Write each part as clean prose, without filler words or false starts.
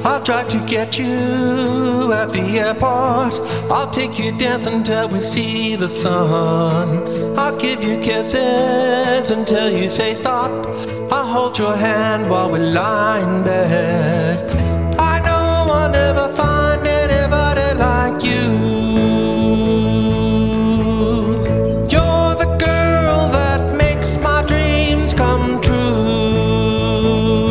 I'll try to get you at the airport. I'll take you dancing till we see the sun. I'll give you kisses until you say stop. I'll hold your hand while we lie in bed. I know I'll never find anybody like you. You're the girl that makes my dreams come true.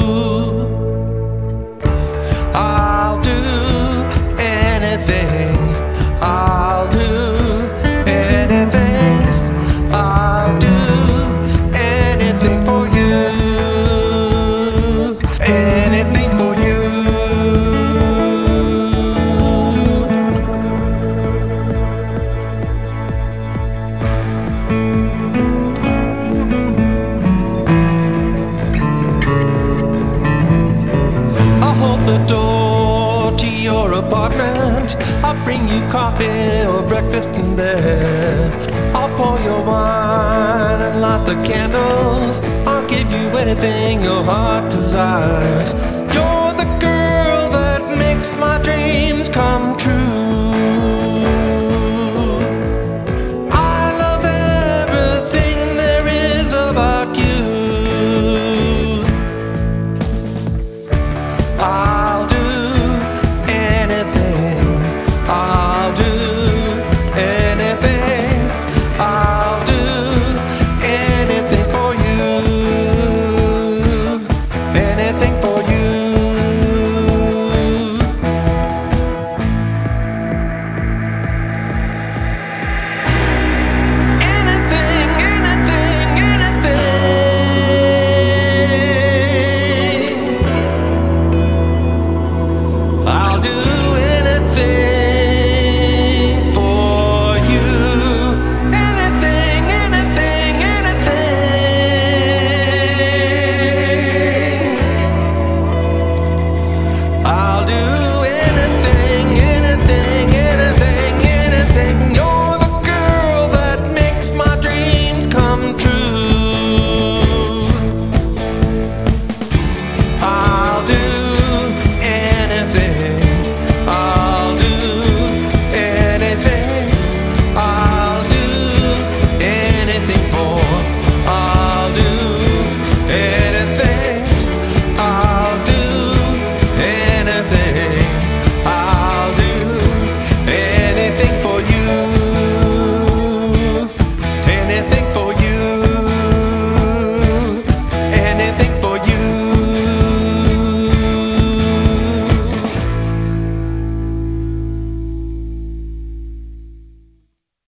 I'll do anything. I'll do anything. I'll do anything for you. Anything for you. I'll hold the door to your apartment. I'll bring you coffee or breakfast in bed. I'll pour your wine and light the candles. I'll give you anything your heart desires. You're the girl that makes my dreams come true.